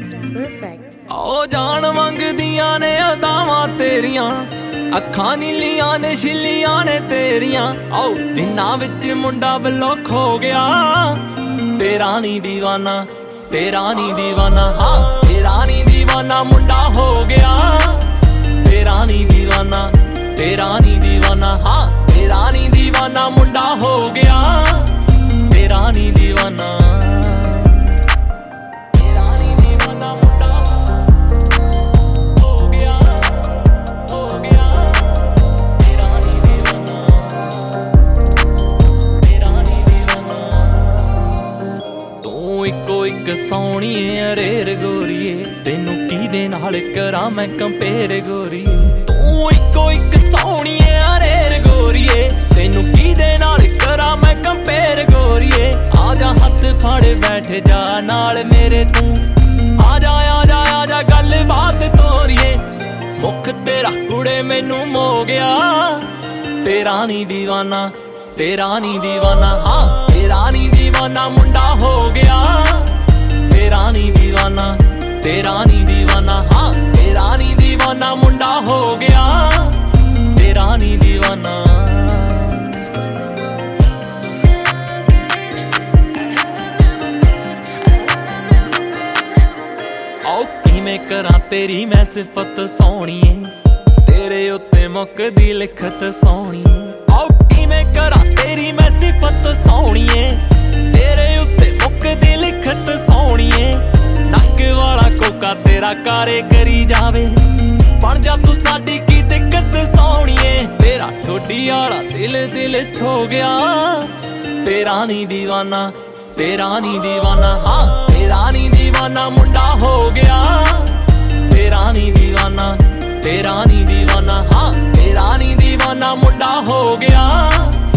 perfect. ओ जान मंगदियां ने अदावां तेरियां अखां नीलियां ने छिलियां ने तेरियां आओ जिन्ना विच मुंडा बल्लो खो गया तेरा नी दीवाना हाँ तेरा नी दीवाना मुंडा हो गया तेरा नी दीवाना हाँ तेरा नी दीवाना मुंडा हो गया तेरा नी दीवाना ਇੱਕ ਸੋਹਣੀਏ ਅਰੇਰ ਗੋਰੀਏ ਤੈਨੂੰ ਕਿਹਦੇ ਨਾਲ ਕਰਾਂ ਮੈਂ ਕੰਪੇਅਰ ਗੋਰੀਏ ਤੂੰ ਇੱਕੋ ਇੱਕ ਸੋਹਣੀਏ ਅਰੇਰ ਗੋਰੀਏ ਤੈਨੂੰ ਕਿਹਦੇ ਨਾਲ ਕਰਾਂ ਮੈਂ ਕੰਪੇਅਰ ਗੋਰੀਏ ਆ ਜਾ ਹੱਥ ਫੜ ਬੈਠ ਜਾ ਨਾਲ ਮੇਰੇ ਤੂੰ ਆ ਜਾ ਗੱਲ ਬਾਤ ਤੋਰੀਏ ਮੁੱਖ ਤੇਰਾ ਕੁੜੇ ਮੈਨੂੰ ਮੋ ਗਿਆ ਤੇਰਾ ਨੀ ਦੀਵਾਨਾ ਹਾਂ ਤੇਰਾ ਨੀ ਦੀਵਾਨਾ ਮੁੰਡਾ ਹੋ ਗਿਆ तेरा नी दीवाना हाँ तेरा नी दीवाना मुंडा हो गया तेरा नी दीवाना आओ किवें करां तेरी मैं सिफत सोहणीए तेरे उत्ते मुकदी लिखत सोहणीए आओ किवें करां तेरी मैं सिफत सोहणीए तेरे उत्ते मुकदी लिखत सोहणीए नक वाला कोका तेरा कारे करी जावे बन जा तू साडी की दिक्कत सोहणीए तेरा ठोडी वाला दिल छो गया तेरा नी दीवाना हाँ तेरा नी दीवाना मुंडा हो गया तेरा नी दीवाना हाँ तेरा नी दीवाना मुंडा हो गया